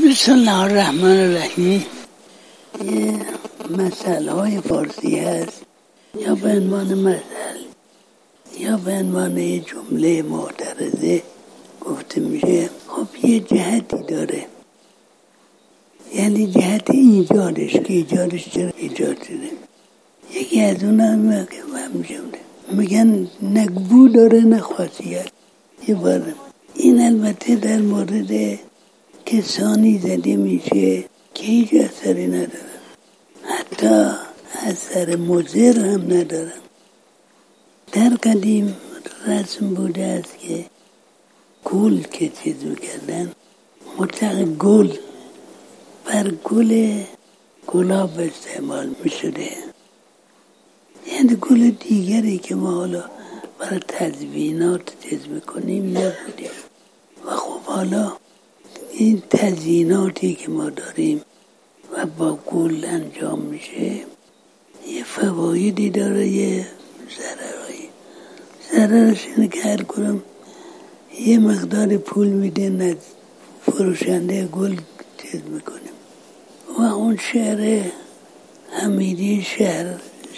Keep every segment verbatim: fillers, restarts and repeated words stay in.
بسم الله الرحمن الرحیم. یه مسئله های فارسی هست یا به عنوان مثل یا به عنوان یه جمله معترضه گفته میشه. خب یه جهتی داره، یعنی جهت ایجادش که ایجادش چرا ایجاد شده. یکی از اون هم که میشه میگن نه بو داره نه خاصیت. یه بار این البته در مورد کسانی زده میشه که هیچ اثری ندارن، حتی اثر مضر هم ندارن. در قدیم رسم بوده است که گل که چیز میکردن مطلق گل بر گل گلاب استعمال میشده، یعنی گل دیگری که ما حالا برای تزیینات چیز میکنیم نبوده. و خب حالا این تزییناتی که ما داریم و با گل انجام میشه یه فوایدی داره، یه ضررهایی. ضررش اینه که هر کدوم یه مقدار پول میده نه فروشنده گل چیز میکنیم. و اون شهر حمیدی، شهر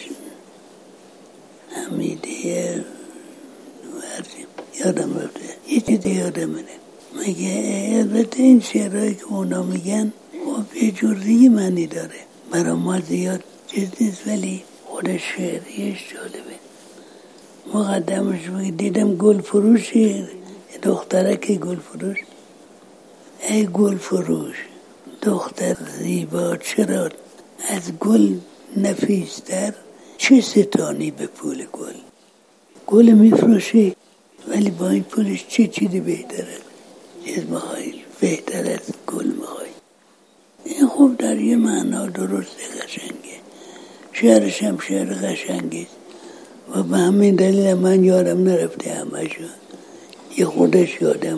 حمیدی یادم رفته یه چیزی یادم میده میگه البته این شعرهایی که اونا میگن خب یه جور دیگه معنی داره، برای ما زیاد چیز نیست، ولی خود شعریش جالبه. مقدمش میگه دیدم گل فروشی دخترک گل فروش، ای گل فروش دختر زیبا چرا از گل نفیستر، چه ستانی به پول گل. گل میفروشی ولی با این پولش چه چیزی بهتره، چیز میخوایی بهتر از گل میخوایی. این خوب در یه معنا درسته، قشنگه، شعرش هم شعر قشنگه و به همین دلیل من یادم نرفته همشو، یه خودش یادم.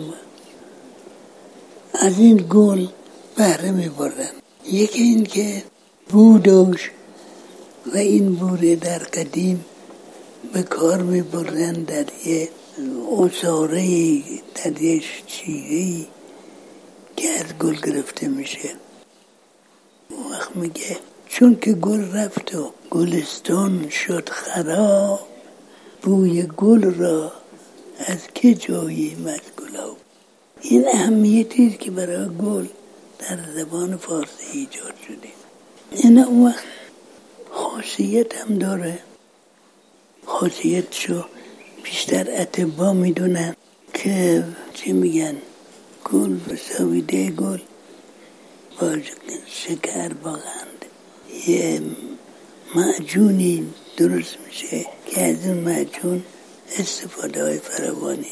از این گل بهره میبردن. یکی این که بو داشت و این بوره در قدیم به کار میبردن در یه اصاره، در یه چیزی که از گل گرفته میشه. وقت میگه چون که گل رفت و گلستان شد خراب، بوی گل را از که جاییم از گلاب. این اهمیتیست که برای گل در زبان فارسی ایجاد شده. این اون وقت خاصیت هم داره. خاصیتشو بیشتر اطبا میدونن که چی میگن، گل بساویده گل با شکر با قند یه معجونی درست میشه که از اون معجون استفاده های فراوانی.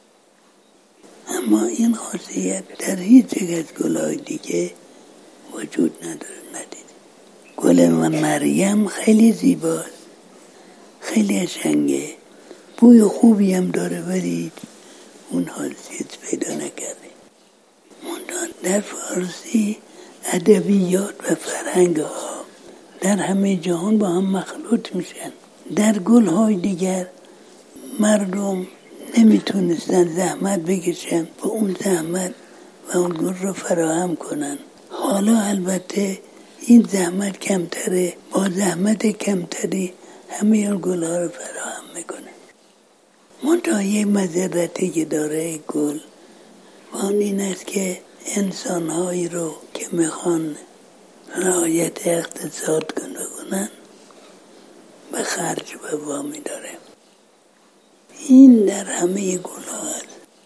اما این خاصیت در هیچ یک از گلهای دیگه وجود نداره. ندید گل مریم خیلی زیباست، خیلی قشنگه، بوی خوبی هم داره، ولی اون حالت پیدا نکرده. منتها در فارسی ادبیات و فرهنگ ها در همه جهان با هم مخلوط میشن. در گل های دیگر مردم نمیتونستن زحمت بکشن با اون زحمت و اون گل رو فراهم کنن. حالا البته این زحمت کمتره، با زحمت کمتری همه اون گل ها رو فراهم میکنه. منتها یه مضرتی که داره گل و اون این است که انسان هایی رو که میخوان رعایت اقتصاد کنن به خرج به وامی داره. این در همه گل ها هست.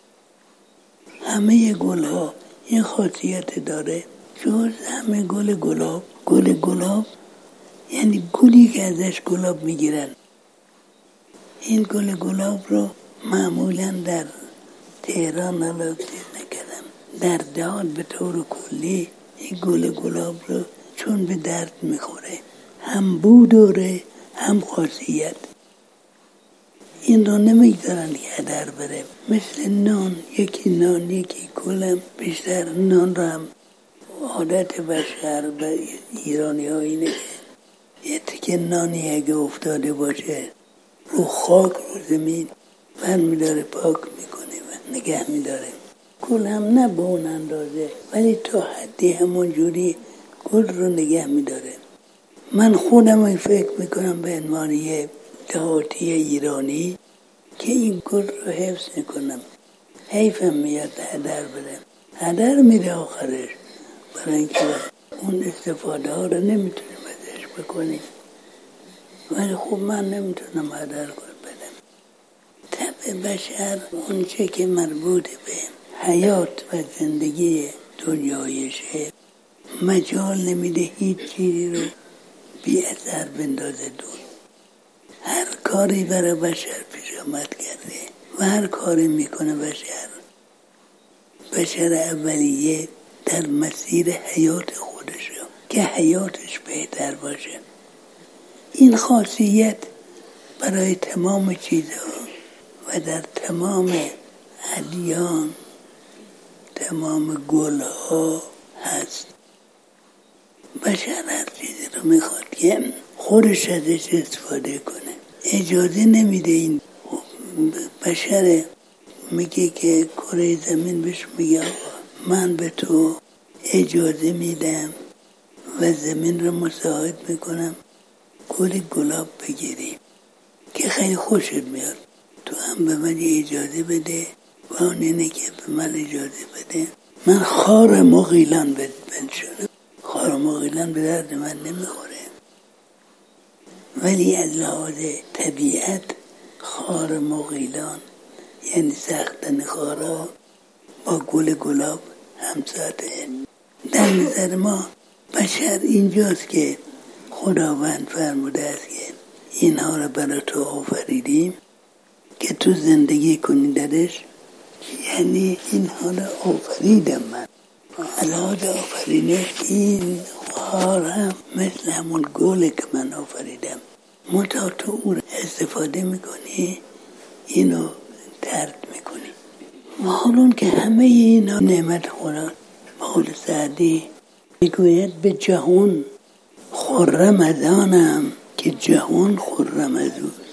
همه گل ها این خاصیت داره جز همه گل گلاب. گل گلاب یعنی گلی که ازش گلاب میگیرن. این گل گلاب رو معمولا در تهران حالا چیز نکردم، در دهات به طور کلی این گل گلاب رو چون به درد میخوره، هم بو داره هم خاصیت. این رو نمیگذارن که هدر بره. مثل نان، یکی نان یکی گلم. بیشتر نان رو هم عادت بشر به ایرانی ها اینه که یه تکه نانی اگه افتاده باشه رو خاک رو زمین بر میداره، پاک میکنه و نگه میداره. گل هم نه به اون اندازه، ولی تا حدی همون جوری گل رو نگه میداره. من خودم فکر میکنم به عنوان یه دهاتی ایرانی که این گل رو حفظ میکنم. حیفم میاد هدر بدم، هدر میره آخرش، برای اینکه اون استفاده ها رو نمیتونیم ازش بکنیم. ولی خب من نمیتونم هدر گل بدم. طبع بشر اونچه که مربوط به حیات و زندگی دنیایشه مجال نمیده هیچ چیزی رو بی اثر بندازه دور. هر کاری برای بشر پیش آمد کرده و هر کاری میکنه بشر بشر اولیه در مسیر حیات خودشه که حیاتش بهتر باشه. این خاصیت برای تمام چیزها و در تمام ادیان، تمام گلها هست. بشر هر چیزی رو میخواد که خودش ازش استفاده کنه، اجازه نمیده. این بشر میگه که کره زمین بهش میگه من به تو اجازه میدم و زمین رو مساعد میکنم گل گلاب بگیری که خیلی خوشت میاد، تو هم به من اجازه بده و اون اینه که به من اجازه بده من خار مغیلان بنشونم. خار مغیلان به درد من نمیخوره، ولی از لحاظ طبیعت خار مغیلان یعنی ساختن خارا با گل گلاب همساته. در نظر ما بشر اینجاست که خداوند فرموده است که اینها رو برای تو آفریدیم که تو زندگی کنی درش. یعنی اینها رو آفریدم من. علاوه آفرینش این خار هم مثل همون گله که من آفریدم، منتها تو اون استفاده میکنی، اینو ترک میکنی. و حالون که همه اینا نعمت خدا، قول سعدی میگوید به جهان خرم از آنم که جهان خرم از اوست.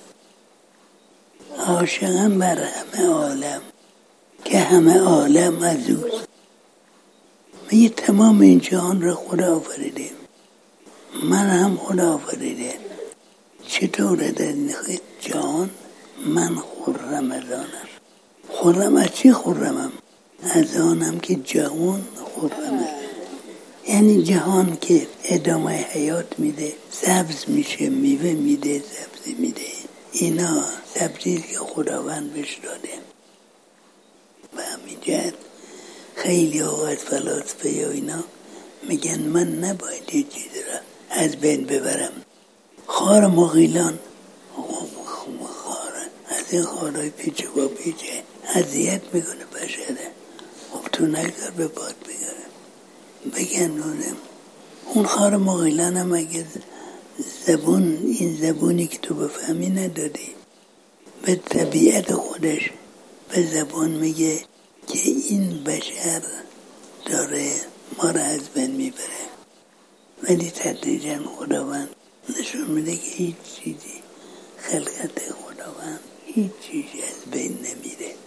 عاشقم بر همه عالم که همه عالم از اوست. میگه تمام این جهان را خدا آفریده، من هم خدا آفریده. چطوره در این جهان من خرم از آنم؟ خرم از چی خرمم؟ از آنم که جهان خرم است. یعنی جهان که ادامه حیات میده، سبز میشه، میوه میده، سبزی میده. اینا سبزی که خداوند بهش داده. و همین جهت خیلی اوقات فلاسفه یا اینا میگن من نباید یه چیزی را از بین ببرم. خار مغیلان خار از این خارای پیچه با پیچه اذیت میکنه بشره. خب تو نگذار به باد بگره بگن نونم. اون خار مغیلان هم اگه زبون، این زبونی که تو بفهمی ندادی، به طبیعت خودش به زبان میگه که این بشر داره ما را از بین میبره. ولی تدریجاً خداوند نشون میده که هیچ چیزی خلقت خداوند هیچ چیزی از بین نمیره.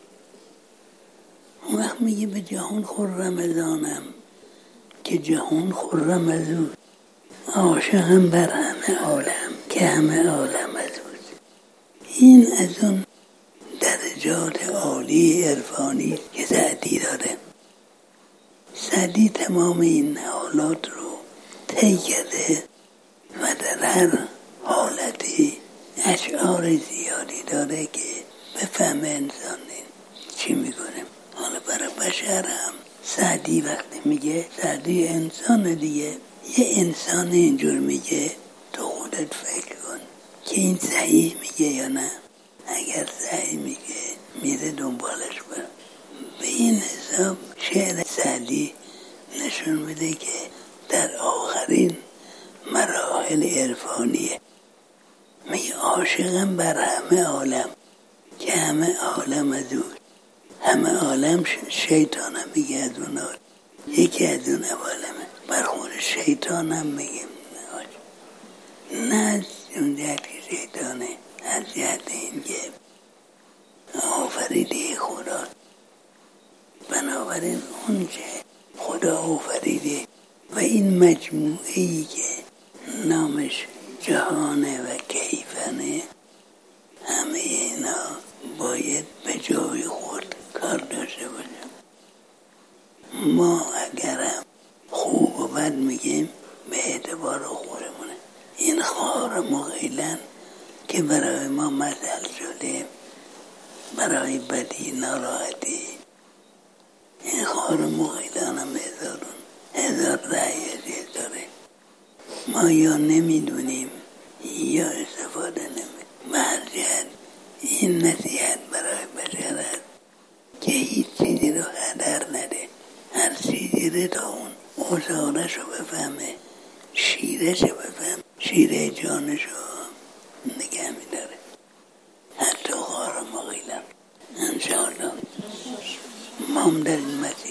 اون وقت میگه به جهان خرم از آنم که جهان خرم از او، عاشقم بر همه عالم که همه عالم از اوست. این از اون درجات عالی عرفانی که سعدی داره. سعدی تمام این حالات رو طی کرده و در هر حالتی اشعار زیادی داره که بفهمه انسان چی میکنه. حالا برای بشر هم سعدی وقتی میگه، سعدی انسان دیگه، یه انسان اینجور میگه تو خودت فکر کن که این صحیح میگه یا نه. اگر صحیح میگه میره دنبالش برم. به این حساب شعر سعدی نشون میده که در آخرین مراحل عرفانیه. میگه عاشقم بر همه عالم که همه عالم از او. همه عالم شیطان هم میگه از اون عالم. یکی از اون عالمه. بر خود شیطان هم میگه نه از اون جهت که شیطانه، از جهت این که آفریده خدا. بنابراین اونچه خدا آفریده و این مجموعه ای که نامش جهانه و کیفنه، همه اینا باید به جای خود کار داشته باشه. ما اگرم خوب و بد میگیم به اعتبار خودمونه. این خار مغیلن که برای ما مثل شده، برای بدی ناراحتی، این خار مغیلن هم هزارون هزار رأیه داره. ما یا نمیدونیم یا استفاده نمیدونیم. مرجعت این نصیحت برای بشر که هیچ چیزی رو هدر نده، هر چیزی رو تا اون اوزارش رو بفهمه، شیرش رو بفهمه، شیره جانش رو نگه میداره، حتی خار مغیلم. انشاءالله ما هم در این مسیح